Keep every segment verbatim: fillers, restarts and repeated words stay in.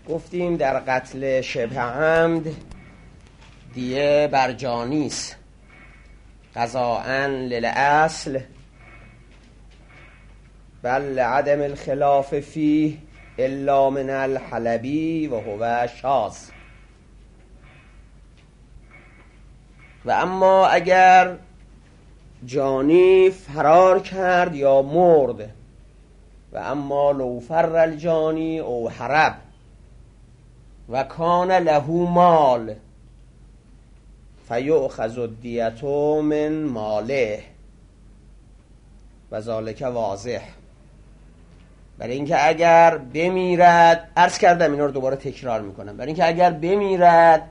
گفتیم در قتل شبه عمد دیه بر جانیست، قضاءً للاصل بل لعدم الخلاف فیه الا من الحلبی و هو شاذ. و اما اگر جانی فرار کرد یا مرد، و اما لو فر الجانی او هرب و کان له مال فیؤخذ الدیة من ماله و ذالک واضح. برای اینکه اگر بمیرد، عرض کردم اینا رو دوباره تکرار میکنم، برای اینکه اگر بمیرد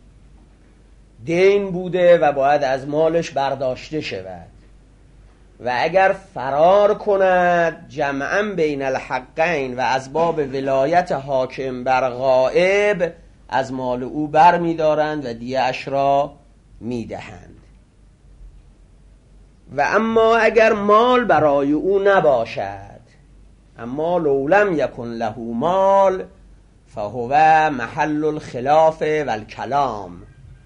دین بوده و باید از مالش برداشته شود، و اگر فرار کند جمعاً بین الحقین و از باب ولایت حاکم بر غائب از مال او بر می دارند و دیه اش را می دهند. و اما اگر مال برای او نباشد، اما لو لم یکن له مال فهو محل الخلاف و الکلام.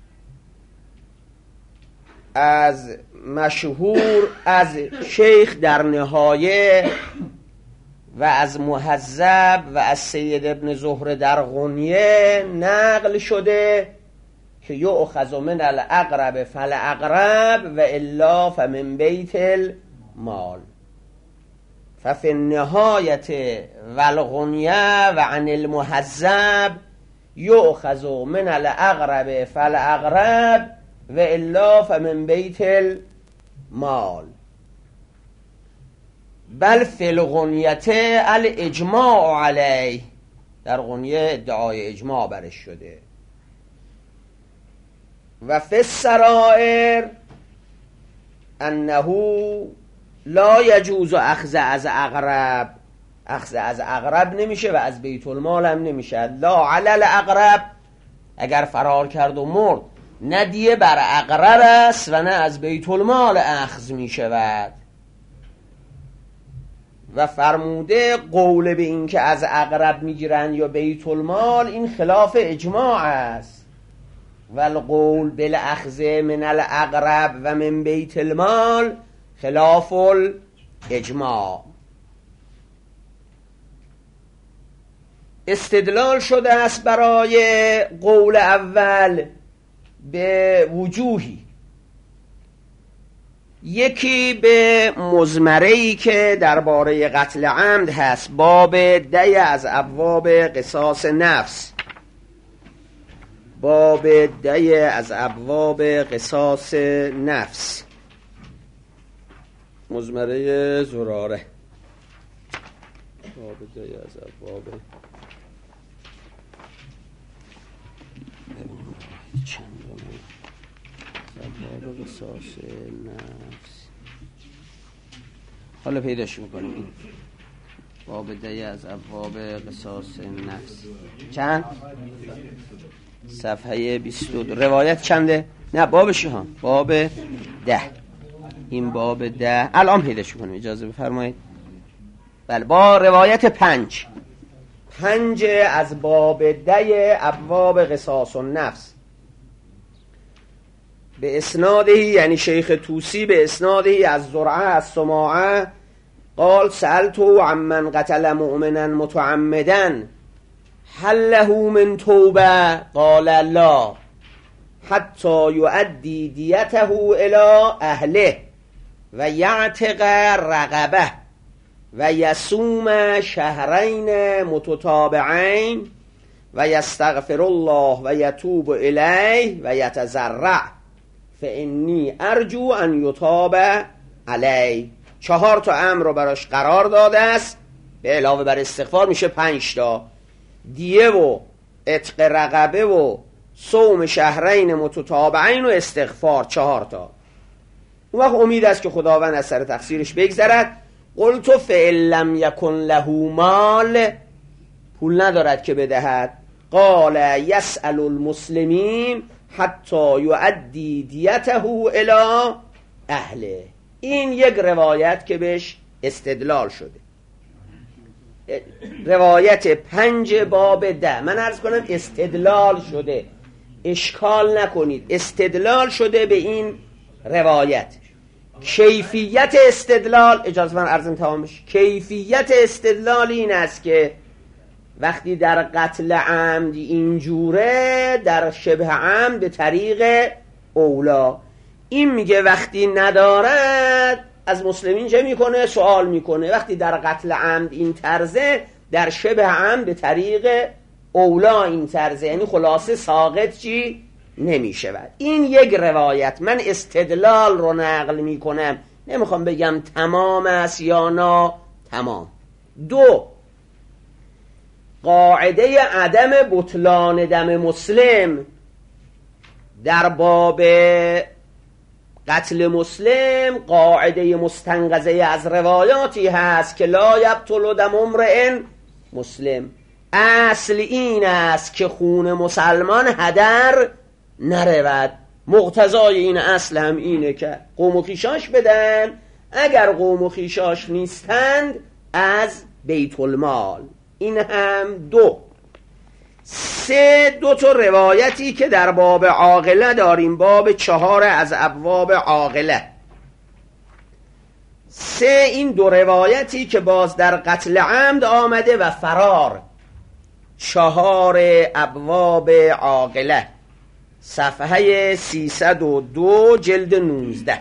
از مشهور از شیخ در نهایه و از مهذب و از سید ابن زهره در غنیه نقل شده که یؤخذ من الاقرب فالاقرب و الا فمن بیت المال ففی النهایه و الغنیه و عن المهذب یؤخذ من الاقرب فالاقرب و الا فمن بیت المال بل فی الغنیت الاجماع علیه. در غنیه ادعای اجماع برش شده. و فی السرائر انه لا یجوز اخذ از اقرب، اخذ از اقرب نمیشه و از بیت المال هم نمیشه. لا علی الاقرب، اگر فرار کرد و مرد نه دیه بر اقرب است و نه از بیت المال اخذ می شود. و فرموده قول به این که از اقرب می گیرند یا بیت المال این خلاف اجماع است. و القول بالاخذ من الاقرب و من بیت المال خلاف الاجماع. استدلال شده است برای قول اول به وجوهی. یکی به مزمره‌ای که درباره قتل عمد هست، باب ده از ابواب قصاص نفس، باب ده از ابواب قصاص نفس، مزمره زراره، باب ده از ابواب ابواب قصاص نفس. حالا پیداش میکنیم این باب ده از ابواب قصاص نفس. چند؟ صفحه بیست و دو. روایت چنده؟ نه بابش ها، باب ده. این باب ده الان پیداش میکنیم، اجازه بفرمایید. بله، با روایت پنج پنج از باب ده ابواب قصاص نفس به اسناده، یعنی شیخ توسی به اسناده از زرعه از سماعه قال سألتو عمن قتل مؤمنا متعمدا هل له من توبه قال لا حتی یؤدی دیته الى اهله و یعتق رقبه و یصوم شهرین متتابعین و یستغفر الله و یتوب الیه و یتضرع فانی ارجو ان یتاب علیه. چهار تا امر رو براش قرار داده است، به علاوه بر استغفار میشه پنج تا: دیه و عتق رقبه و صوم شهرین متتابعین و استغفار، چهار تا. اون وقت امید است که خداوند از سر تقصیرش بگذرد. قلت فإن لم یکن له مال، پول ندارد که بدهد. قال یسأل المسلمین حتی یؤدی دیته الی اهله. این یک روایت که بهش استدلال شده. روایت پنج باب ده، من عرض کنم استدلال شده، اشکال نکنید، استدلال شده به این روایت. کیفیت استدلال، اجازه من عرضم تمام بشه، کیفیت استدلال این است که وقتی در قتل عمد اینجوره، در شبه عمد به طریق اولا. این میگه وقتی ندارد از مسلمین چه میکنه؟ سوال میکنه. وقتی در قتل عمد این طرزه، در شبه عمد به طریق اولا این طرزه، یعنی خلاصه ساقط چی؟ نمیشود. این یک روایت. من استدلال رو نقل میکنم، نمیخوام بگم تمام است یا نه تمام. دو، قاعده عدم بطلان دم مسلم در باب قتل مسلم قاعده مستنقذه از روایاتی هست که لا یبطل دم امرئ مسلم. اصل این است که خون مسلمان هدر نرود. مقتضای این اصل هم اینه که قوم و خیشاش بدن، اگر قوم و خیشاش نیستند از بیت المال. این هم دو. سه، دو تا روایتی که در باب عاقله داریم، باب چهار از ابواب عاقله. سه، این دو روایتی که باز در قتل عمد آمده و فرار. چهار ابواب عاقله، صفحه سیصد و دو جلد نوزده.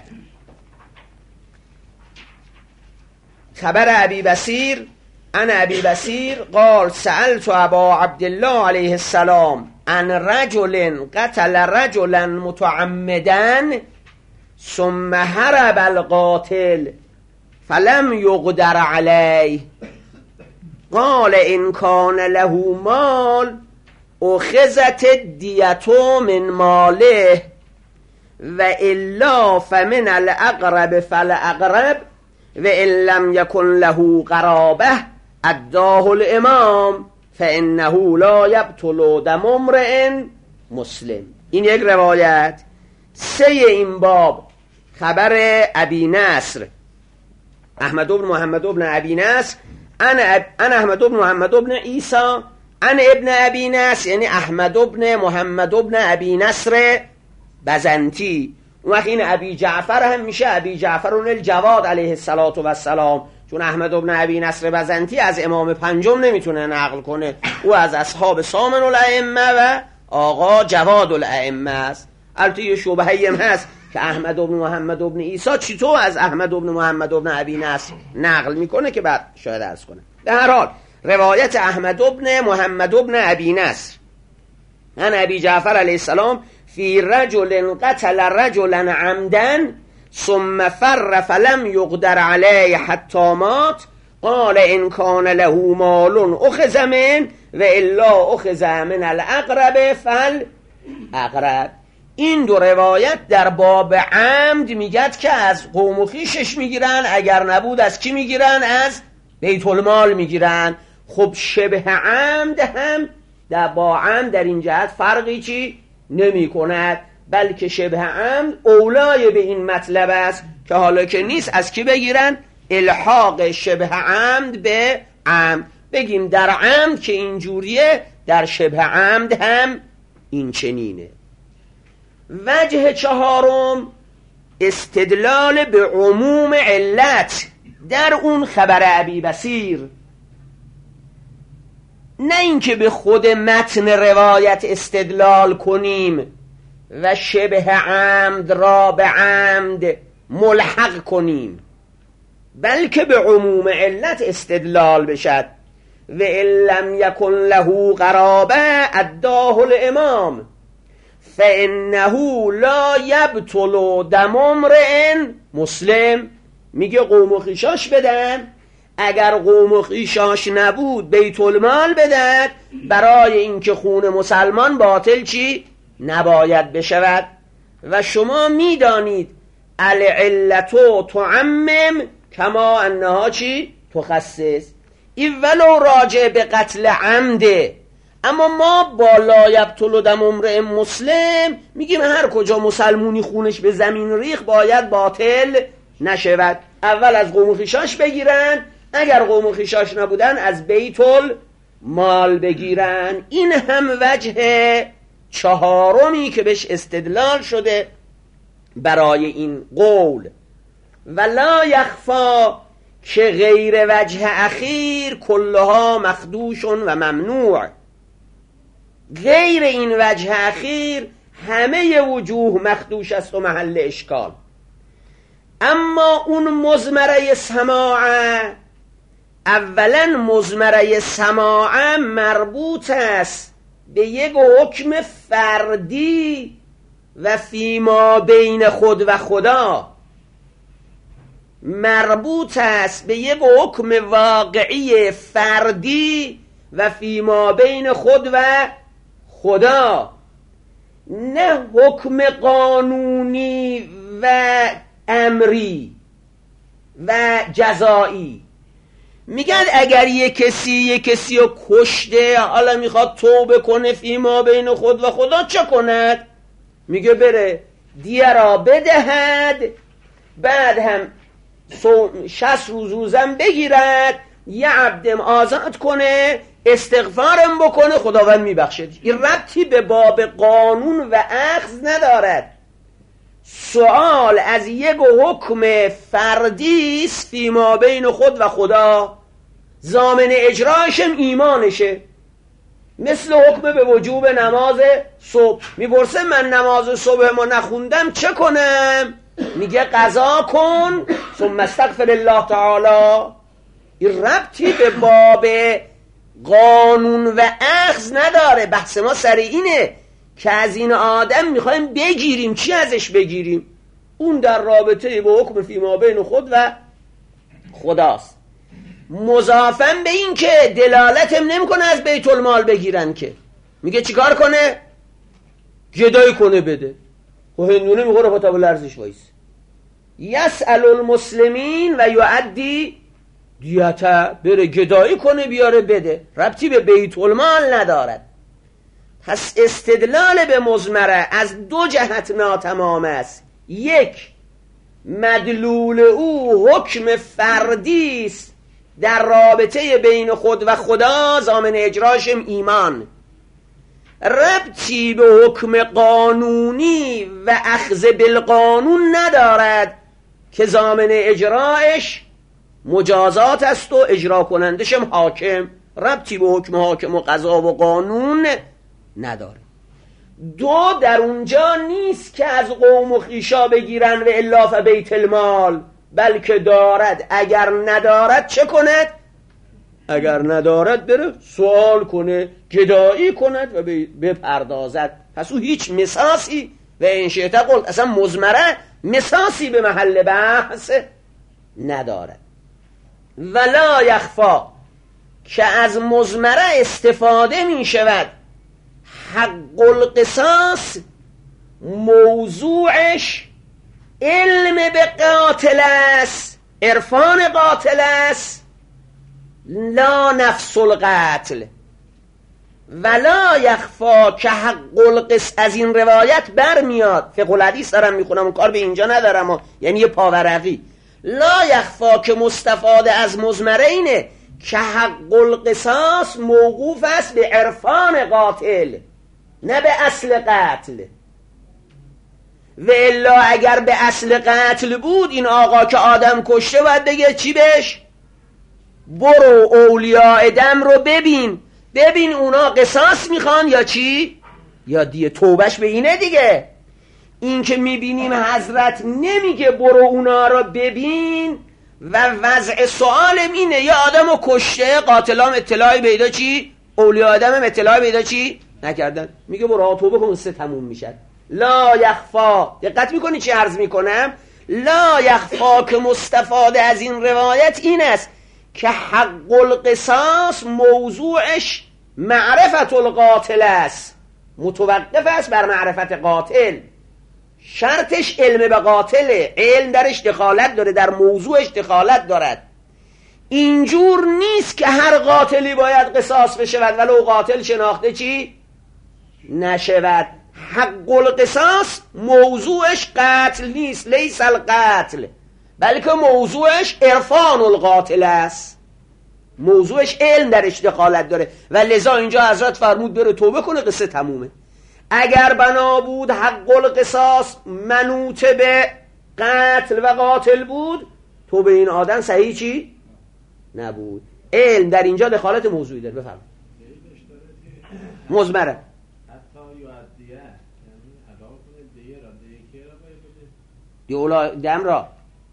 خبر ابی بصیر عن ابی بصیر قال سألت ابا عبدالله علیه السلام عن رجل قتل رجلا متعمدا ثم هرب القاتل فلم يقدر عليه قال ان كان له مال اخذت الدیة من ماله و الا فمن الاقرب فالاقرب و ان لم يكن له قرابه اداه الامام فانه لا يبطل دم امرئ مسلم. این یک روایت. سه این باب خبر ابی نصر احمد بن محمد بن ابی نصر انا انا احمد بن محمد بن عیسی انا ابن ابی نصر، یعنی احمد بن محمد بن ابی نصر بزنتی. اون وقت این ابی جعفر هم میشه ابی جعفر الجواد علیه الصلاة و السلام، چون احمد بن ابی نصر بزنتی از امام پنجم نمیتونه نقل کنه، او از اصحاب سامن الائمه و آقا جواد الائمه است. البته یه شبهه‌ای هم هست که احمد بن محمد بن عیسی چطور از احمد بن محمد بن ابی نصر نقل میکنه که بعد شاید عرض کنه. در هر حال روایت احمد بن محمد بن ابی نصر ان ابی جعفر علیه السلام فی رجل قتل رجلا عمدا ثم فر فلم یقدر علیه حتی مات قال ان کان له مال اخذ من و الا اخذ من الاقرب فالاقرب. این دو روایت در باب عمد میگد که از قوم و خویشش میگیرن، اگر نبود از کی میگیرن؟ از بیت المال میگیرن. خب شبه عمد هم در با عمد در این جهت فرقی چی نمی کند، بلکه شبه عمد اولای به این مطلب است که حالا که نیست از کی بگیرن؟ الحاق شبه عمد به عمد. بگیم در عمد که اینجوریه، در شبه عمد هم این چنینه. وجه چهارم استدلال به عموم علت در اون خبر ابی بصیر، نه اینکه به خود متن روایت استدلال کنیم و شبه عمد را به عمد ملحق کنیم، بلکه به عموم علت استدلال بشد. و ان لم یکن له قرابه اداه الامام فانه لا یبطل دم امرئ مسلم. میگه قوم و خویشاش بدن، اگر قوم و خویشاش نبود بیت المال بدن، برای اینکه خون مسلمان باطل چی نباید بشود. و شما میدانید العلتو تعمم کما انها چی تخصص. این ولو راجع به قتل عمده، اما ما با لا یبطل دم امرئ مسلم میگیم هر کجا مسلمونی خونش به زمین ریخ باید باطل نشود. اول از قوم و خویشاش بگیرن، اگر قوم و خویشاش نبودن از بیت المال بگیرن. این هم وجه چهارمی که بهش استدلال شده برای این قول. ولا یخفا که غیر وجه اخیر کلها مخدوش و ممنوع. غیر این وجه اخیر همه وجوه مخدوش است و محل اشکال. اما اون مضمره سماعه، اولا مضمره سماعه مربوط است به یک حکم فردی و فیما بین خود و خدا، مربوط است به یک حکم واقعی فردی و فیما بین خود و خدا، نه حکم قانونی و امری و جزایی. میگن اگر یک کسی یک کسی رو کشته، حالا میخواد توبه کنه فیما بین خود و خدا، چه کند؟ میگه بره دیه را بدهد، بعد هم شصت روز روزم بگیرد، یه عبدم آزاد کنه، استغفارم بکنه، خداوند میبخشه. این ربطی به باب قانون و اخذ ندارد. سوال از یک حکم فردی است فیما بین خود و خدا، ضامن اجراشم ایمانشه. مثل حکم به وجوب نماز صبح. میپرسه من نماز صبح ما نخوندم چه کنم؟ میگه قضا کن ثم استغفر الله تعالی. این ربطی به باب قانون و اخذ نداره. بحث ما سر اینه که از این آدم میخوایم بگیریم. چی ازش بگیریم؟ اون در رابطه با حکم فیما بین خود و خداست. مضافن به این که دلالتم نمیکنه از بیت المال بگیرن، که میگه چیکار کنه؟ گدایی کنه بده. و هندونه میخوره پا لرزش وایس. یسأل المسلمین و یعدی دیتا، بره گدایی کنه بیاره بده. ربطی به بیت المال ندارد. پس استدلال به مضمره از دو جهت ناتمام است. یک، مدلول او حکم فردی است در رابطه بین خود و خدا، ضامن اجراشم ایمان. ربطی به حکم قانونی و اخذ بالقانون ندارد که ضامن اجراش مجازات است و اجرا کنندشم حاکم. ربطی به حکم حاکم و قضا و قانون نداره. دو، در اونجا نیست که از قوم و خویشا بگیرن و الا فبیت المال، بلکه دارد. اگر ندارد چه کند؟ اگر ندارد بره سوال کنه، گدایی کند و بپردازد. پس او هیچ مساسی و این شیطه قلت اصلا مضمره مساسی به محل بحث ندارد. ولا یخفا که از مضمره استفاده می شود حق القصاص موضوعش علم به قاتل است، عرفان قاتل است، لا نفس القتل. ولا یخفا که حق القصاص از این روایت برمیاد. فقه الحدیث دارم میخونم، اون کار به اینجا ندارم، یعنی یه پاورقی. لا یخفا که مستفاده از مضمره اینه که حق القصاص موقوف است به عرفان قاتل، نه به اصل قتل. و الا اگر به اصل قتل بود، این آقا که آدم کشته باید بگه چی بهش؟ برو اولیاء دم رو ببین ببین اونا قصاص میخوان یا چی؟ یا دیگه توبش به اینه دیگه. این که میبینیم حضرت نمیگه برو اونا رو ببین و وضع سوالم اینه یا آدم رو کشته، قاتلام اطلاعی پیدا چی؟ اولیاء دم هم اطلاعی پیدا چی؟ نکردن. میگه برو توبه کن سه تموم میشد. لا یخفا، دقت میکنی چی عرض میکنم؟ لا یخفا که مستفاده از این روایت این است که حق القصاص موضوعش معرفت القاتل است، متوقف است بر معرفت قاتل. شرطش علم به قاتله، علم درش دخالت داره، در موضوعش دخالت دارد. اینجور نیست که هر قاتلی باید قصاص بشود ولو قاتل شناخته چی نشود. حق القصاص موضوعش قتل نیست، لیس القتل، بلکه موضوعش عرفان القاتل است. موضوعش علم درش دخالت داره و لذا اینجا حضرت فرمود بره توبه کنه، قصه تمومه. اگر بنا بود حق القصاص منوط به قتل و قاتل بود، توبه این آدم صحیح چی؟ نبود. علم در اینجا دخالت موضوعی داره. بفرمایید. مزمره دی اولا دم را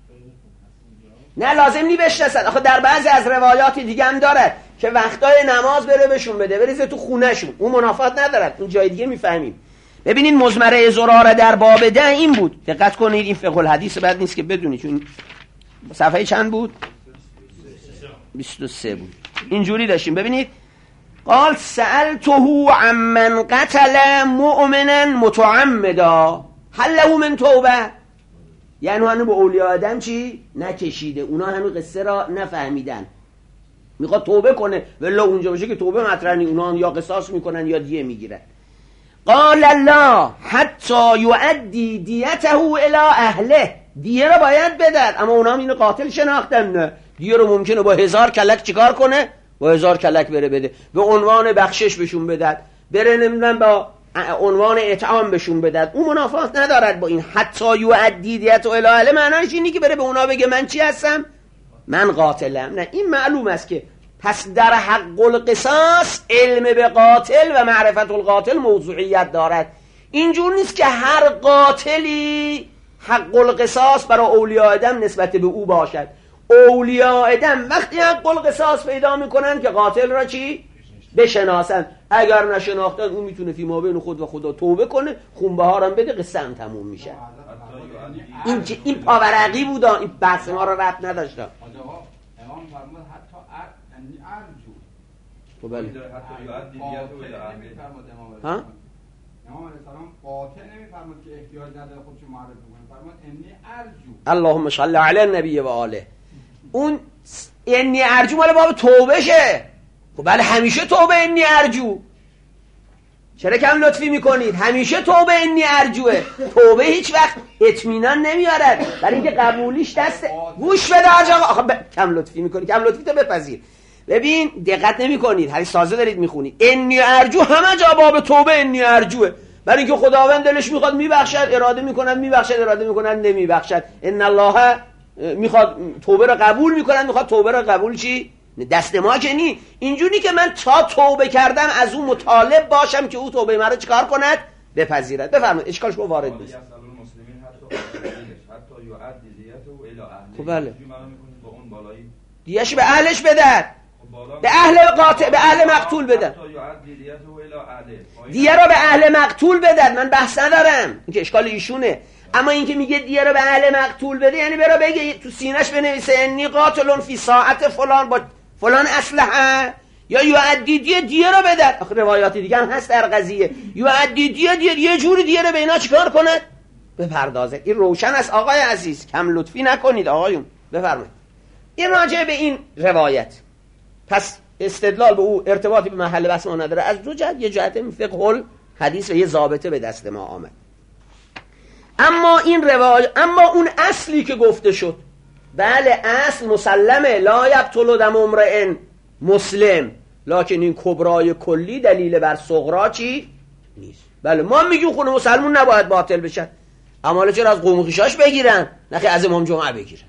نه لازم نی بشناسن. آخه در بعضی از روایات دیگه هم داره که وقتای نماز بره بهشون بده، بریزه تو خونهشون، اون منافات ندارد. اون جای دیگه میفهمیم. ببینید مزمره زراره در باب ده این بود. دقت کنید، این فقه الحدیث بعد نیست که بدونید، چون صفحه چند بود؟ بیست و سه بود. اینجوری داشتیم. ببینید قال سألته عمن قتل مؤمنا متعمدا هل له من توبه. یعنی هنو به اولیاء آدم چی؟ نکشیده، اونا هنو قصه را نفهمیدن، میخواد توبه کنه، ولی اونجا باشه که توبه مطرح نی، اونا یا قصاص میکنن یا دیه میگیرن. قال الله حتی یؤدی دیته الی اهله. دیه را باید بدن، اما اونا هم اینو قاتل شناختن. نه، دیه رو ممکنه با هزار کلک چیکار کنه؟ با هزار کلک بره بده، به عنوان بخشش بهشون بدن، بره نمیدونم با عنوان اطعام بهشون بدن. اون منافات ندارد با این حتی یؤدی دیته الی اهله. معناش اینی که بره به اونا بگه من چی هستم؟ من قاتلم. نه، این معلوم است که پس در حق القصاص علم به قاتل و معرفت القاتل موضوعیت دارد. اینجور نیست که هر قاتلی حق القصاص برای اولیاء آدم نسبت به او باشد. اولیاء آدم وقتی حق القصاص پیدا میکنن که قاتل را چی؟ بشناسن. اگر نشناختن اون میتونه فی ما بین خود و خدا توبه کنه، خونبهارم بده، قصه هم تموم میشه. این این پاورقی بود، این بحث ما را ربط نداشت. امام فرمود حتی انی ارجو. خب بله. ها؟ امام علیه السلام قاطع نمی‌فرمود که احتیاج نداره خودشو معرفی کنه، فرمود انی ارجو. اللهم صل علی النبی و آله. اون انی ارجو مال باب توبه شه. خب بله همیشه توبه انی ارجو. چرا کم لطفی میکنید؟ همیشه توبه انی ارجوه. توبه هیچ وقت اطمینان نمیارد، برای اینکه قبولیش دسته. گوش بده آقا. آخه ب... کم لطفی میکنی، کم لطفی تو بپذیر. ببین دقت نمیکنید، حدیث تازه دارید میخونید. انی ارجو همه جا باب توبه انی ارجوه، برای اینکه خداوند دلش میخواد میبخشد، اراده میکند میبخشد، اراده میکند نمیبخشد. ان الله میخواد توبه رو قبول میکند، میخواد توبه رو قبول چی؟ دست ما که نی. اینجوری که من تا توبه کردم از اون مطالب باشم که او توبه مرا چیکار کند؟ بپذیرد. بفرمایید اشکالش رو وارد بشه. خب بله. دیه‌اش به اهلش بدن، به اهل قاطع، به اهل مقتول بدن. دیه را به اهل مقتول بدن، من بحث ندارم، این که اشکال ایشونه. اما این که میگه دیه را به اهل مقتول بده، یعنی برا بگه تو سینه‌اش بنویسه انی قاتلون فی ساعت فلان با فلان اسلحه، یا یؤدی دیه دیه را بدن. آخه روایات دیگه هم هست در قضیه. یؤدی دیه دیه یه جوری دیه را به اینا چیکار کنه؟ بپردازه. این روشن است آقای عزیز، کم لطفی نکنید آقایون. بفرمایید. این راجع به این روایت، پس استدلال به او ارتباطی به محل بحث ما نداره. از دو جهت، یه جهت فقه حدیث و یه ضابطه به دست ما آمد. اما این روایت، اما اون اصلی که گفته شد، بله اصل مسلمه، لا یبطل دم امرئ مسلم، لکن این کبرای کلی دلیل بر صغرا چی نیست. بله ما میگیم خون مسلمون نباید باطل بشن، اما حالا چرا از قوم و خویشاش بگیرن؟ نه خیر از امام جمعه بگیرن.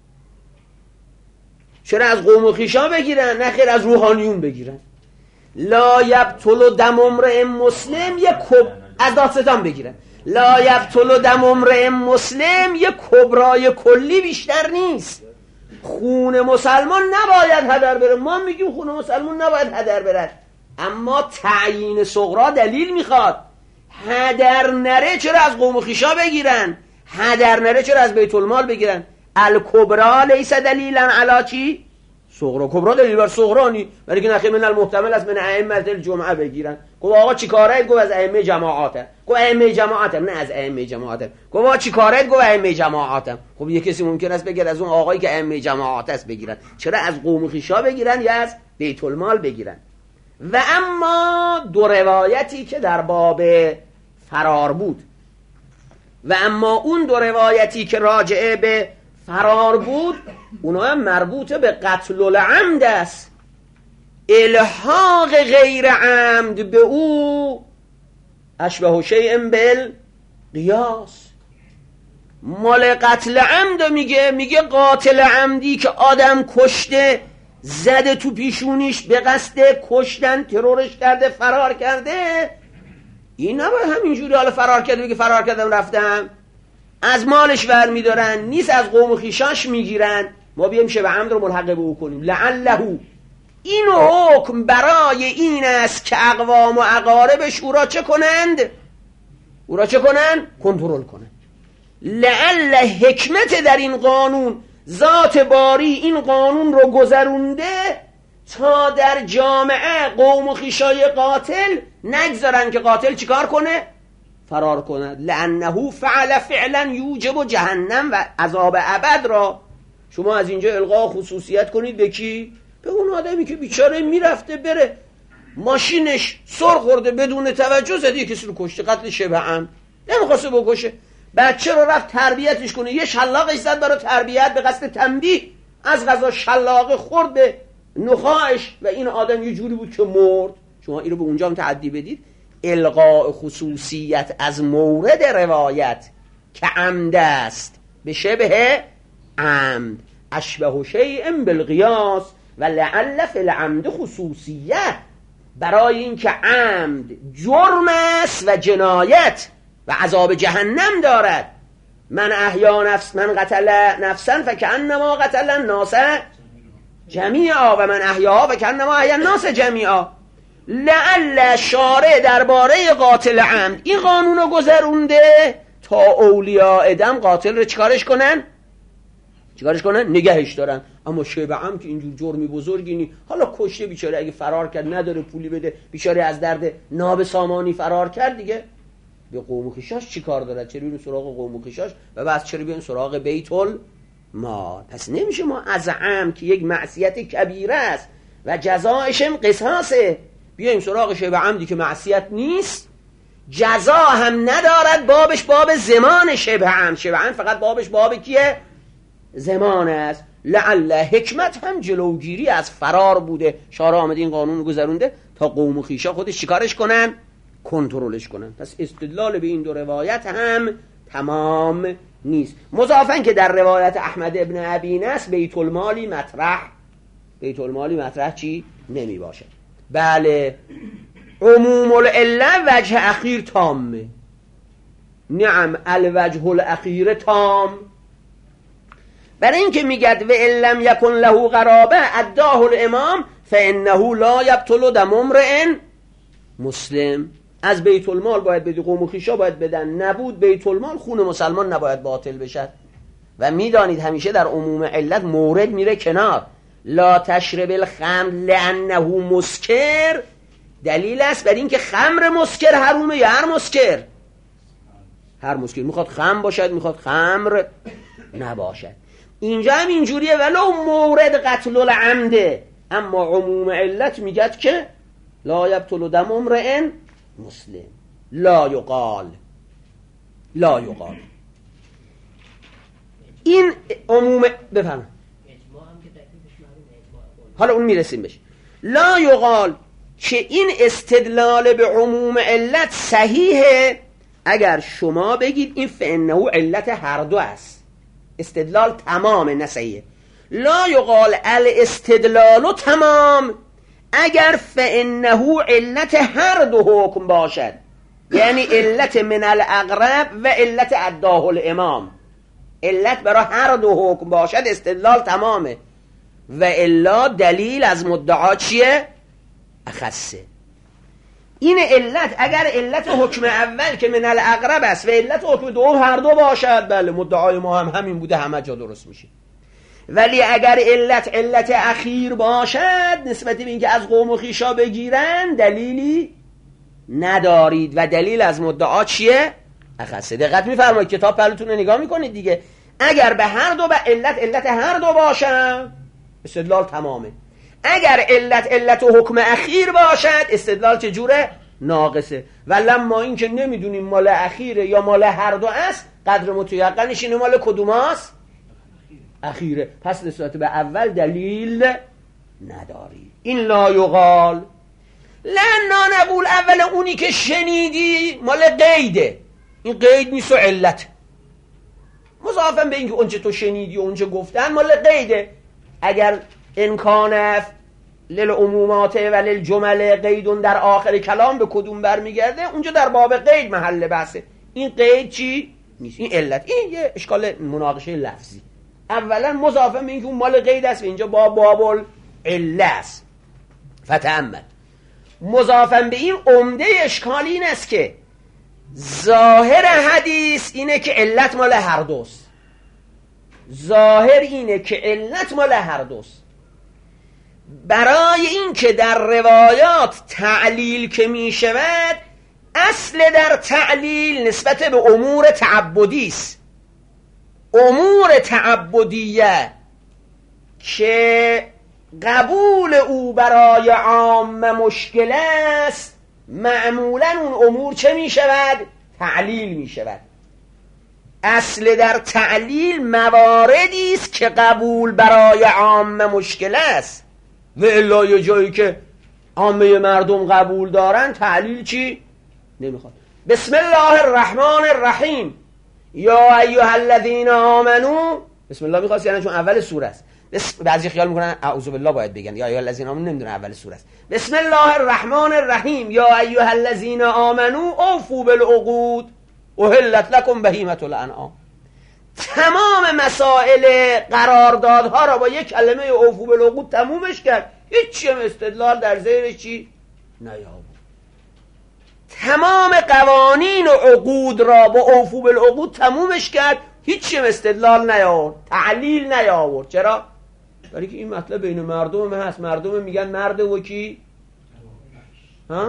چرا از قوم و خویشا بگیرن؟ نه خیر از روحانیون بگیرن. لا یبطل دم امرئ مسلم یک کب از دادستان بگیرن. لا یبطل دم امرئ مسلم یک کبرای کلی بیشتر نیست. خون مسلمان نباید هدر بره. ما میگیم خون مسلمان نباید هدر بره، اما تعیین صغرا دلیل میخواد. هدر نره چرا از قوم و خویشا بگیرن؟ هدر نره چرا از بیت المال بگیرن؟ الکبرا لیس دلیلا علی چی؟ صغرا. کبرا دلیل بر صغرا نی، ولی که نخیر من المحتمل است من ائمه الجمعه بگیرن. گفت آقا چی کاره؟ گفت از ائمه جماعته. گفت ائمه جماعته، نه از ائمه جماعته. گفت آقا چی کاره؟ گفت ائمه جماعته. خب یه کسی ممکن است بگه از اون آقایی که ائمه جماعت است بگیرن، چرا از قوم و خویشا بگیرن یا از بیت المال بگیرن؟ و اما دو روایتی که در باب فرار بود، و اما اون دو روایتی که راجعه به فرار بود، اونا هم مربوط به قتل العمد است. الحاق غیر عمد به او اشبه شیء بالقیاس. مال قتل عمد میگه میگه قاتل عمدی که آدم کشته، زده تو پیشونیش به قصد کشتن، ترورش کرده، فرار کرده، این نباید همینجوری حالا فرار کرده بگه فرار کردم رفتم، از مالش ور میدارن، نیست از قوم و خیشاش میگیرن، ما بیایم شبه عمد رو ملحق به او کنیم. لعله این حکم برای این است که اقوام و اقاربش او را چه کنند؟ او را چه کنند؟ کنترل کنند. لعل حکمت در این قانون، ذات باری این قانون رو گذرونده تا در جامعه قوم و خیشای قاتل نگذارن که قاتل چیکار کنه؟ فرار کند. لانه فعل فعلا یوجب جهنم و عذاب ابد را. شما از اینجا القا خصوصیت کنید به کی؟ به اون آدمی که بیچاره میرفته بره ماشینش سر خورده بدون توجه زده کسی رو کشته، قتل شبه عمد، نمیخواسته بکشه، بچه رو رفت تربیتش کنه، یه شلاقش زد برای تربیت به قصد تنبیه، از قضا شلاقه خورد به نخاعش و این آدم یه جوری بود که مرد. شما این رو به اونجا هم تعدی بدید. القاء خصوصیت از مورد روایت که عمد است به شبه عمد اشبه شیء بالقیاس و لعل فی العمد خصوصیت، برای این که عمد جرم است و جنایت و عذاب جهنم دارد. من احیا نفس من قتل نفسا فکأنما قتل الناس جمیعا و من احیاها فکأنما احیا الناس جمیعا. لعل شارع درباره قاتل عمد این قانون رو گذرونده تا اولیاء دم قاتل رو چیکارش کنن؟ چیکارش کنن؟ نگهش دارن. اما شبه عمد که اینجور جرمی بزرگی نی، حالا کشته بیچاره اگه فرار کرد نداره پولی بده، بیچاره از درد ناب سامانی فرار کرد دیگه، به قوم و خیشاش چی کار دارد؟ چرا بیرون سراغ قوم و خیشاش و بعد چرا بیرون سراغ بیت المال؟ پس نمیشه ما از عمد که یک معصیت کبیره است و جزایش هم قصاصه بیایم سراغ شبه عمدی که معصیت نیست، جزا هم ندارد، بابش باب زمان شبه عمد. شبه عمد فقط بابش باب کیه؟ زمان است. لعل حکمت هم جلوگیری از فرار بوده، شارع آمده این قانون گذرونده تا قوم و خیشا خودش چیکارش کنن؟ کنترلش کنن. پس استدلال به این دو روایت هم تمام نیست. مضافن که در روایت احمد ابن ابی نصر بیت المالی مطرح بیت المالی مطرح چی؟ نمی باشه. بله عموم العله وجه اخیر تامه. نعم الوجه الاخیر تام، برای این که میگد و ان لم یکن له قرابه اداه الامام فانه لا یبطل دم امرئ مسلم. از بیت المال باید بدی، قوم و خیشا باید بدن، نبود بیت المال خون مسلمان نباید باطل بشد. و میدانید همیشه در عموم علت مورد میره کنار. لا تشرب الخمر لانه مسکر، دلیل است بر این که خمر مسکر حرومه یا هر مسکر؟ هر مسکر. میخواد خمر باشد، میخواد خمر نباشد. اینجا هم اینجوریه ولو مورد قتل العمده، اما عموم علت میگد که لا یبطل دم امرئ مسلم. لا یقال لا یقال این عموم بفهم، حالا اون میرسیم بشه. لا یقال که این استدلال به عموم علت صحیحه اگر شما بگید این فانه علت هر دو است، استدلال تمام نه صحیحه. لا یقال الاستدلال تمام اگر فانه علت هر دو حکم باشد، یعنی علت من الاقرب و علت اداه الامام، علت برای هر دو حکم باشد استدلال تمامه. و الا دلیل از مدعا چیه؟ اخصه. این علت اگر علت حکم اول که من الاقرب است و علت حکم دوم هر دو باشد، بله مدعای ما هم همین بوده، همه جا درست میشه. ولی اگر علت علت اخیر باشد نسبت به اینکه از قوم و خیشا بگیرن دلیلی ندارید و دلیل از مدعا چیه؟ اخصه. دقت میفرمایید کتاب پهلوتون رو نگاه میکنید دیگه. اگر به هر دو به علت علت هر دو باشد استدلال تمامه. اگر علت علت و حکم اخیر باشد استدلال چجوره؟ ناقصه. و لما این که نمیدونیم مال اخیره یا مال هر دو است، قدر متیقنش اینه مال کدوم است؟ اخیره. پس نسبت به اول دلیل نداری. این لا یقال لنا نقول. اول اونی که شنیدی مال قیده، این قید نیست و علت، مضافا به اینکه اونچه تو شنیدی و اونچه گفتن مال قیده. اگر امکان للعمومات و للجمل قیدون در آخر کلام به کدوم برمیگرده؟ اونجا در باب قید محل بحثه. این قید چی؟ نیست، این علت. این یه اشکال مناقشه لفظی. اولا مضافا به اینکه اون مال قید است و اینجا باب باب العله است. فتأمل. مضافا به این عمده اشکال این است که ظاهر حدیث اینه که علت مال هر دوست. ظاهر اینه که علت مال هر دوست. برای این که در روایات تعلیل که می شود، اصل در تعلیل نسبت به امور تعبدی است. امور تعبدیه که قبول او برای عامه مشکل است، معمولا اون امور چه می شود؟ تعلیل می شود. اصل در تعلیل مواردی است که قبول برای عامه مشکل است، و الا یه جایی که عامه مردم قبول دارن تعلیل چی؟ نمیخواد. بسم الله الرحمن الرحیم یا ایها الذین آمنو. بسم الله میخواست یعنی چون اول سوره است. بعضی خیال میکنن اعوذ بالله باید بگن، یا ایها الذین آمنو نمیدونه اول سوره است. بسم الله الرحمن الرحیم یا ایها الذین آمنو اوفوا بالعقود احلت لکم بهیمة الانعام. تمام مسائل قراردادها را با یک کلمه اوفوا بالعقود تمومش کرد. هیچ استدلال در زیرش چی نیاورد. تمام قوانین و عقود را با اوفوا بالعقود تمومش کرد، هیچ استدلال نیاورد، تعلیل نیاورد. چرا؟ برای که این مطلب بین مردم هست. مردم میگن مرد و کی؟ ها؟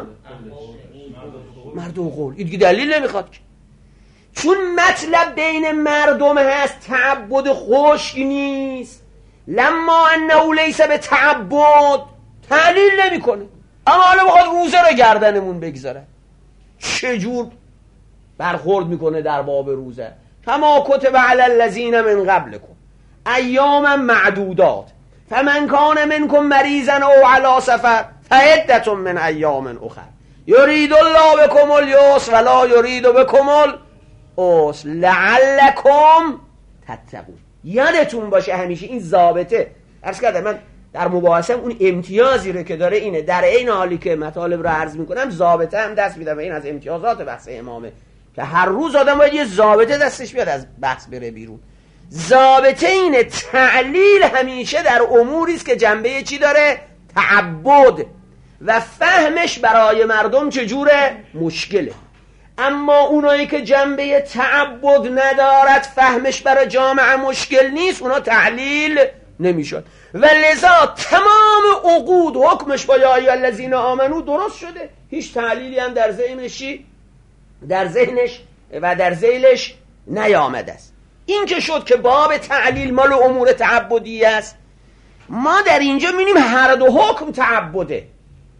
مرد و قول. این دیگه دلیل نمیخواد که. چون مطلب بین مردم هست، تعبد خشک نیست. لما انه لیس به تعبد، تعلیل نمیکنه. اما حالا بخواد روزه رو گردنمون بگذاره، چجور برخورد میکنه در باب روزه؟ کما کتب علی الذین من قبلکم ایاما معدودات فمن کان منکم مریضا او علی سفر فعدة من ایام اخر یرید الله بکم الیسر ولا یرید بکم العسر لعلکم تتقون. یادتون باشه همیشه این ضابطه. عرض کردم من در مباحثه اون امتیازی رو که داره اینه، در این حالی که مطالب رو عرض میکنم ضابطه هم دست میدم. این از امتیازات بحث امامه که هر روز آدم باید یه ضابطه دستش بیاد از بحث بره بیرون. ضابطه اینه تعلیل همیشه در اموری است که جنبه چی داره؟ تعبد، و فهمش برای مردم چجوره؟ مشکله. اما اونایی که جنبه تعبد ندارد، فهمش برای جامعه مشکل نیست، اونا تعلیل نمیشد. و لذا تمام عقود حکمش با یا ایها الذین آمنو درست شده، هیچ تعلیلی هم در ذهنش در ذهنش و در ذیلش نیامده است. این که شد که باب تعلیل مال امور تعبدی است. ما در اینجا می‌بینیم هر دو حکم تعبده،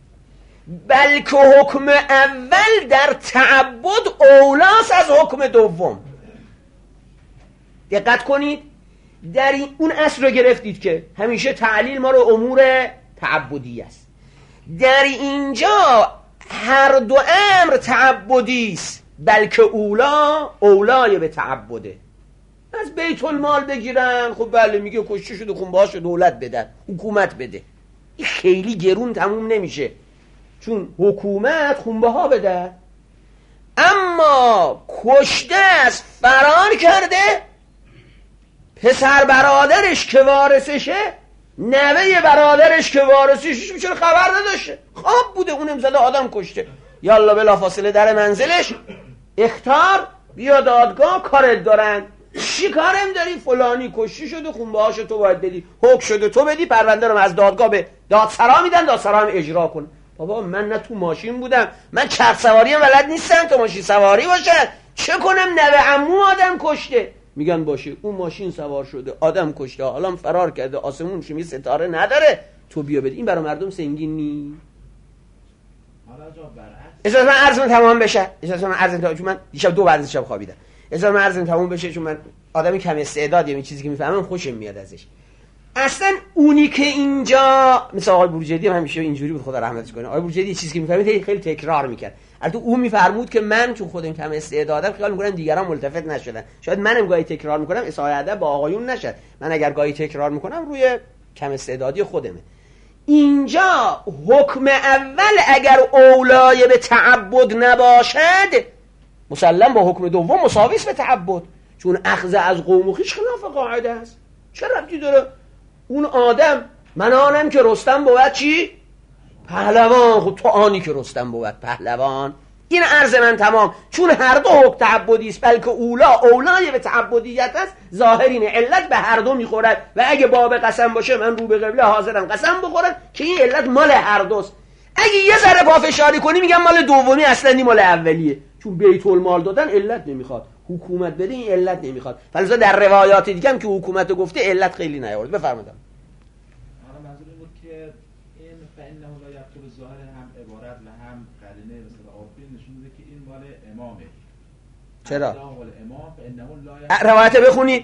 بلکه حکم اول در تعبد اولاست از حکم دوم. دقت کنید، در این اون اصل رو گرفتید که همیشه تعلیل ما رو امور تعبدی است. در اینجا هر دو امر تعبدی است، بلکه اولا اولای به تعبده. از بیت المال بگیرن، خب بله میگه کشته شده خونبهاش دولت بدن، حکومت بده. این خیلی گرون تموم نمیشه، چون حکومت خونبه ها بده. اما کشته است، فرار کرده، پسر برادرش که وارثشه، نوه برادرش که وارثش میشه خبر نداشته، خواب بوده، اونم زده آدم کشته، یالا بلا فاصله در منزلش اختار بیا دادگاه، کارت دارن، چی کارم داری؟ فلانی کشته شده خونبه هاشو تو باید بدی، حکم شده تو بدی، پرونده رو از دادگاه به دادسرا میدن، دادسرا هم اجرا کنه. بابا من نه تو ماشین بودم، من چرخ سواری هم ولد نیستم، تو ماشین سواری باشد، چه کنم؟ نوه عمو آدم کشته. میگن باشه اون ماشین سوار شده آدم کشته، حالا فرار کرده، آسمون شمی ستاره نداره، تو بیا بده. این برای مردم سنگین نی؟ حالا جا برعکس اجازه من عرضم تمام بشه، اجازه من عرضم تمام، چون من دیشب دو بعد از شب خوابیدم. اجازه من عرضم تمام بشه، چون من آدمی کم استعدادیم، این چیزی که میفهمم خوشم میاد ازش. اصلا اونی که اینجا مثل آقای بروجردی هم همیشه اینجوری بود، خدا رحمتش کنه. آقای بروجردی چیزی که میفهمید خیلی تکرار میکرد. البته او میفرمود که من چون خودم کم استعدادم خیال میکنم دیگران ملتفت نشدن، شاید منم گاهی تکرار میکنم اصحای ادب با آقایون نشد، من اگر گاهی تکرار میکنم روی کم استعدادی خودمه. اینجا حکم اول اگر اولای به تعبد نباشد مسلم با حکم دوم مساوی است به تعبد، چون اخذ از قوم و خویش خلاف قاعده است. چه ربطی داره؟ اون آدم من آنم که رستم بود چی؟ پهلوان. خود تو آنی که رستم بود پهلوان. این عرض من تمام. چون هر دو حکم تعبدی است، بلکه اولا اولای به تعبدیت است، ظاهر اینه علت به هر دو میخورد و اگه باب قسم باشه من رو به قبله حاضرم قسم بخورم که این علت مال هر دوست. اگه یه ذره پافشاری کنی میگم مال دومی، اصلا این مال اولیه، چون بیت المال دادن علت نمیخواد، حکومت بده این علت نمیخواد. فلذا در روایات دیگه هم که حکومت گفته علت خیلی نیاورد. بفرمایید. حالا منظور این بود که این فإنه لا یبطل ظاهر هم عبارت و هم قرینه مثلا عرفی نشون میده که این مال امامه. چرا؟ مال امام فإنه لا روایت بخونید.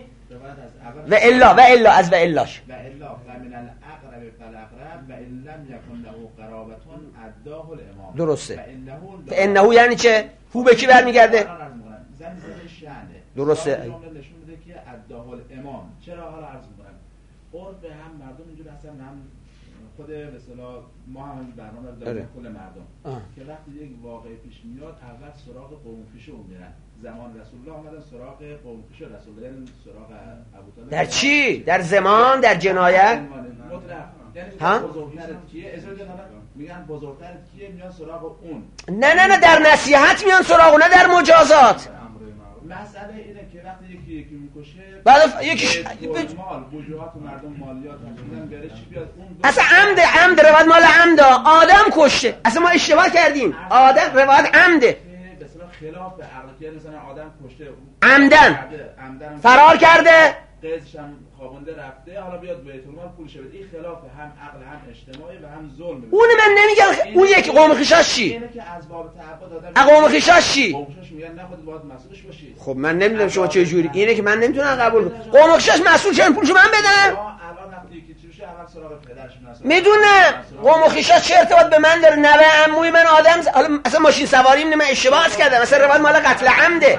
و الا و الا از و الاش و الا فمن الاقرب فالاقرب و ان لم یکن له قرابه اداه الامام. درسته. فانه یعنی چه؟ هو به کی برمیگرده؟ زن زن شأنه. درسته. جمله نشون میده که اداه الامام. چرا حالا عرض میکنم عرف هم مردم اینجوری هستن، هم خود به اصطلاح ما هم برنامه داریم کل مردم آه. که وقتی یک واقعه پیش میاد اول سراغ قوم پیش اون میرن. زمان رسول الله اومدن سراغ قوم پیش رسول الله، یعنی سراغ ابوطالب. در چی؟ در زمان، در جنایت؟ مطلق. یعنی بزرگترت کیه؟ اجازه میگن بزرگترت کیه، میان سراغ اون. نه نه نه در نصیحت میان سراغ، نه در مجازات. مسئله اینه که وقتی یکی یکی میکشه بعد یکیش مال وجوهات مردم مالیات میدن بره چی بیاد اون اصلا عمد عمد روایت مال عمد آدم کشته، اصلا ما اشتباه کردیم. آدم روایت عمده به اصطلاح خلاف عقل که مثلا آدم کشته عمدن فرار کرده قیزش هم خوابونده رفته، حالا بیاد بیت المال پولش بده. این خلاف هم عقل هم اجتماعی و هم ظلم. اون من نمیگم اون یکی قوم خیشاش چی؟ اینه که از باب تعبد آدم قوم خیشاش چی؟ قوم خیشاش میگن نه خودت باید مسئولش باشی. خب من نمیدونم شما چه جوری، اینه که من نمیتونم قبول کنم. قوم خیشاش مسئول چن پولشو من بدم؟ الان وقتی یکی چی بشه اول سراغ پدرش میاد. میدونم قوم خیشاش چه ارتباط به من داره؟ نوه عموی من آدم ز... حالا اصلا ماشین سواریم نه من اشتباه کردم، مثلا روایت مال قتل عمده.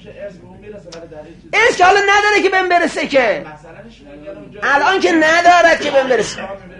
ارث که حالا نداره که بهم برسه که الان که نداره که بهم برسه.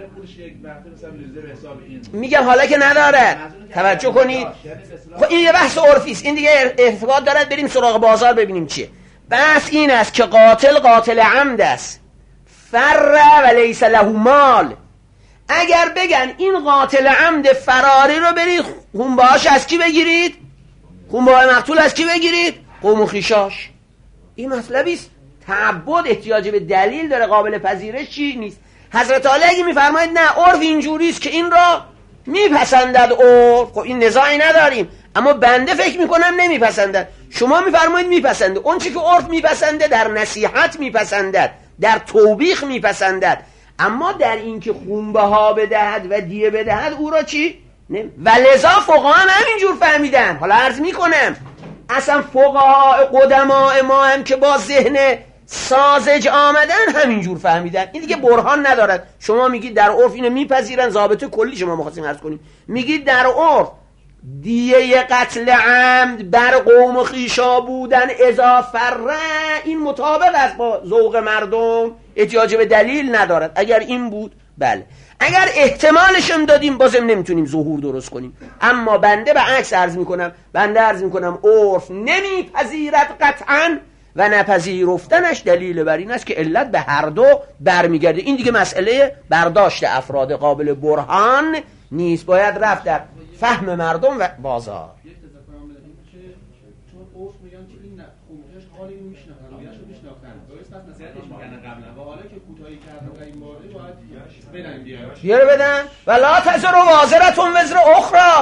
میگم حالا که نداره. توجه کنید خب این یه بحث عرفی است، این دیگه ارتباط دارد بریم سراغ بازار ببینیم چیه. بحث این است که قاتل قاتل عمد است، فر و لیس له مال. اگر بگن این قاتل عمد فراری رو برید خونبهاش از کی بگیرید؟ خونبهای مقتول از کی بگیرید؟ قوم و خویشاش. این مطلبی است تعبد احتیاج به دلیل داره، قابل پذیرش چی نیست. حضرت علی اگه میفرماید نه عرف اینجوری است که این را میپسندد عرف، خب این نزاعی نداریم، اما بنده فکر میکنم نمیپسندد، شما میفرمایید میپسنده. اون چی که عرف میپسنده در نصیحت میپسندد، در توبیخ میپسندد، اما در این که خونبه ها بدهد و دیه بدهد او را چی؟ نه. و لذا فقها هم همینجور فهمیدن. حالا عرض میکنم اصلا فقها قدماء ما هم که با ذهن ساذج آمدن همینجور فهمیدن. این دیگه برهان ندارد. شما میگید در عرف اینو میپذیرن، ضابطه کلی شما می‌خواستیم عرض کنیم، میگید در عرف دیه قتل عمد بر قوم و خویشا بودن اضافه ره، این مطابق است با ذوق مردم، احتیاج به دلیل ندارد. اگر این بود بله، اگر احتمالشم دادیم بازم نمیتونیم ظهور درست کنیم. اما بنده به عکس عرض میکنم، بنده عرض میکنم عرف نمیپذیرد قطعا و نپذیرفتنش دلیل بر این است که علت به هر دو برمیگرده. این دیگه مسئله برداشت افراد قابل برهان نیست، باید رفت در فهم مردم و بازار. یک تذکرم بدیم که چون عرف میگن که این خوبش حالی میشناختن، رویش رو میشناختن، درست است نصیحتش میکنن قبلا و حالا که کوتاهی کردن و این باره باید بدن بیارن بیاره بدن ولا تزر وازرتون وزر اخرى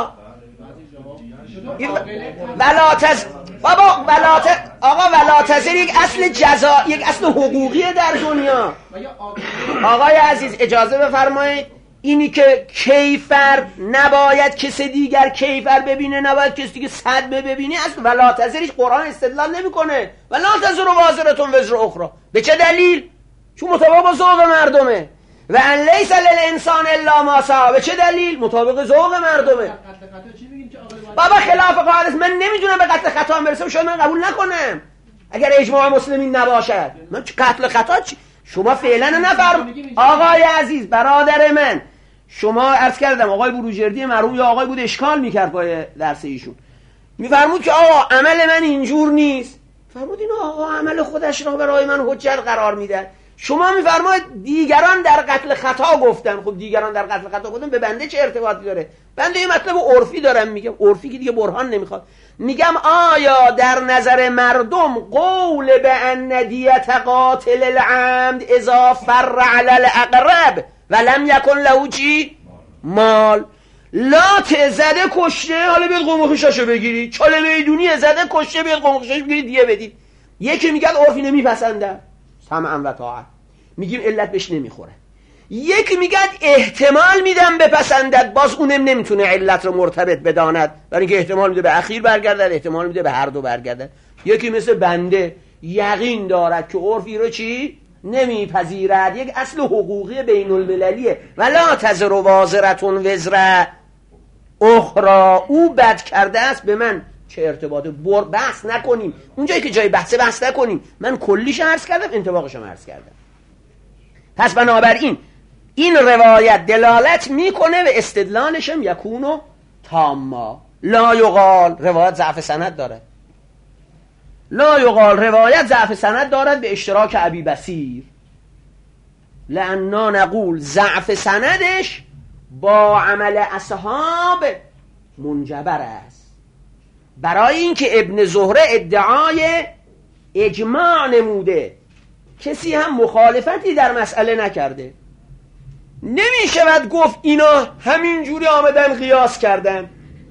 ولا تز بابا ولا ت... آقا ولا تزر یک اصل جزا، یک اصل حقوقیه در دنیا. آقای عزیز اجازه بفرمایید، اینی که کیفر نباید کسی دیگر کیفر ببینه، نباید کسی دیگه صدمه ببینه، اصلا ولا تزریش قرآن استدلال نمیکنه. ولا تزر وازرتون وزر اخرى. به چه دلیل؟ چون مطابق با ذوق مردمه. و ان لیس للانسان الا ما سعی. به چه دلیل؟ مطابق ذوق مردمه. بابا خلاف قاعده من نمیدونم به قتل خطا برسم، شاید من قبول نکنم اگر اجماع مسلمین نباشد. من قتل خطا چی؟ شما فعلا نفرم. آقای عزیز برادر من، شما عرض کردم آقای بروجردی مرحوم یا آقای بود اشکال میکرد با درس ایشون، میفرمود که آقا عمل من اینجور نیست. فرمود این آقا عمل خودش را برای من حجت قرار میده. شما میفرماید دیگران در قتل خطا گفتن. خب دیگران در قتل خطا گفتن به بنده چه ارتباطی داره؟ بنده یه مطلب عرفی دارم میگم، عرفی که دیگه برهان نمیخواد. میگم آیا در نظر مردم قول به ان دیت قاتل العمد اذا فر علی الاقرب ولم یکن له چی؟ مال. لات زده کشته، حالا بیاد قوم خوشاشو بگیری. چاله میدونی زده کشته، بیاد قوم خوشاشو بگیری دیگه بدید. یکی میگه عرفی نمیپسنده، سمعا و طاعت، میگیم علت بهش نمیخوره. یکی میگه احتمال میدم بپسندد، باز اونم نمیتونه علت رو مرتبط بداند، برای اینکه احتمال میده به اخیر برگردد، احتمال میده به هر دو برگردد. یکی مثل بنده یقین دارد که عرفی رو چی؟ نمیپذیرد. یک اصل حقوقی بین المللیه، ولا تزر وازرتون وزر اخرى. او بد کرده است، به من چه ارتباطه؟ بر بحث نکنیم اونجایی که جای بحثه بحث نکنیم. من کلیش عرض کردم، انطباقش هم عرض کردم. پس بنابراین این روایت دلالت میکنه و استدلالش هم یکونو تاما. لا یقال روایت ضعف سند داره، لا یقال روایت ضعف سند دارد به اشتراک ابی بصیر، لأننا نقول ضعف سندش با عمل اصحاب منجبر است. برای اینکه ابن زهره ادعای اجماع نموده، کسی هم مخالفتی در مسئله نکرده، نمی شود گفت اینا همین جوری آمدن قیاس کردن.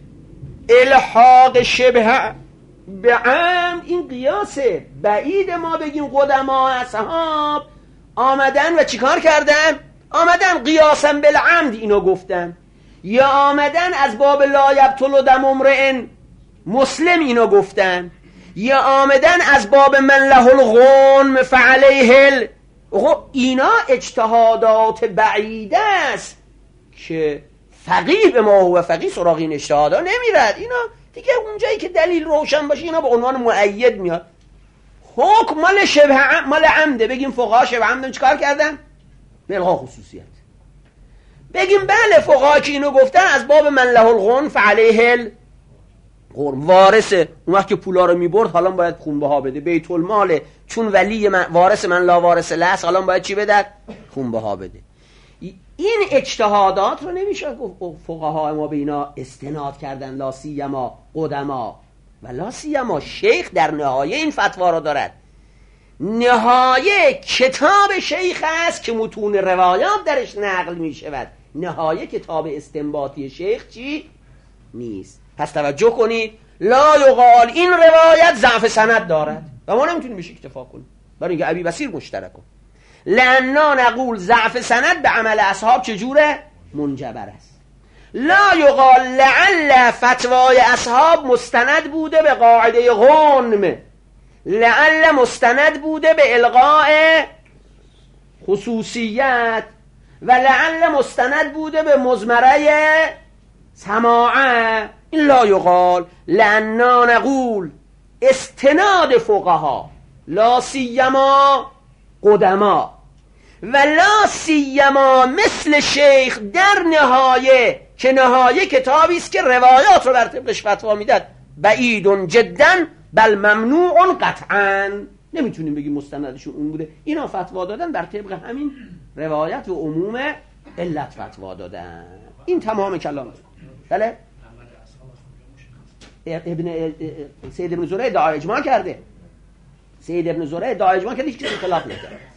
الحاق شبه به عمد این قیاسه. بعید ما بگیم قدما اصحاب آمدن و چیکار کردن؟ آمدن قیاسا بالعمد اینو گفتن، یا آمدن از باب لا یبطل دم امرئ مسلم اینو گفتن، یا آمدن از باب من له الغنم فعلیه ال... اینا اجتهادات بعیده است که فقیه به ما و فقیه سراغ این اجتهادا نمیرد. اینا دیگه اونجایی که دلیل روشن باشه اینا به عنوان مؤید میاد. حکم مال شبه عم... مال عمده. بگیم فقها شبه عمدن چیکار کردن؟ بلغا خصوصیت. بگیم بله فقها که اینو گفتن از باب من له الغنم فعلیه ال قرم وارثه، اون وقت که پولا رو میبرد حالا باید خونبه ها بده. بیت الماله چون ولی من وارث من لا وارث لس، حالا باید چی بده؟ خونبه ها بده. این اجتهادات رو نمیشه فقها ما به اینا استناد کردن، لا سیما قدما و لا سیما شیخ در نهایه این فتوا رو دارد. نهایه کتاب شیخ است که متون روایات درش نقل میشود، نهایه کتاب استنباطی شیخ چی؟ نیست. پس توجه کنید، لا یقال این روایت ضعف سند دارد و ما نمیتونیم بهش اکتفا کنیم، برای اینکه ابی بصیر مشترک کن. لأننا نقول ضعف سند به عمل اصحاب چجوره؟ منجبر است. لا یقال لعل فتوای اصحاب مستند بوده به قاعده غنم، لعل مستند بوده به الغاء خصوصیت، و لعل مستند بوده به مزمره سماعه. این لا یقال. لأننا نقول استناد فقها لا سیما قدما و لا سیما مثل شیخ در نهایه، که نهایه کتابی است که روایات رو بر طبقش فتوا میداد، بعید جدا بل ممنوع قطعا. نمیتونیم بگیم مستندشون اون بوده. اینا فتوا دادن بر طبق همین روایت و عموم علت فتوا دادن. این تمام کلام. بله ابن سید ابن زرع ادعای اجماع کرده، سید ابن زرع ادعای اجماع کرده، هیچ کسی خلاف نکرد.